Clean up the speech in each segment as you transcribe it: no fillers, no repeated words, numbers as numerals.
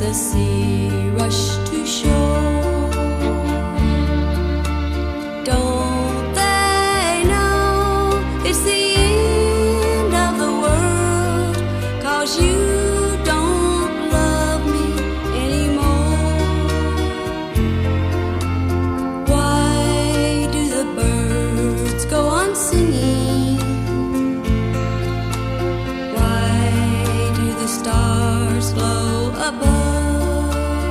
the sea rush to shore. Don't they know it's the end of the world, 'cause you don't love me anymore? Why do the birds go on singing? Why do the stars glow above?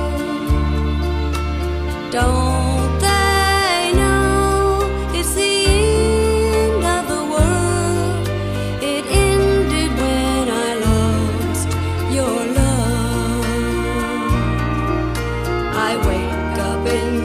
Don't they know it's the end of the world? It ended when I lost your love. I wake up in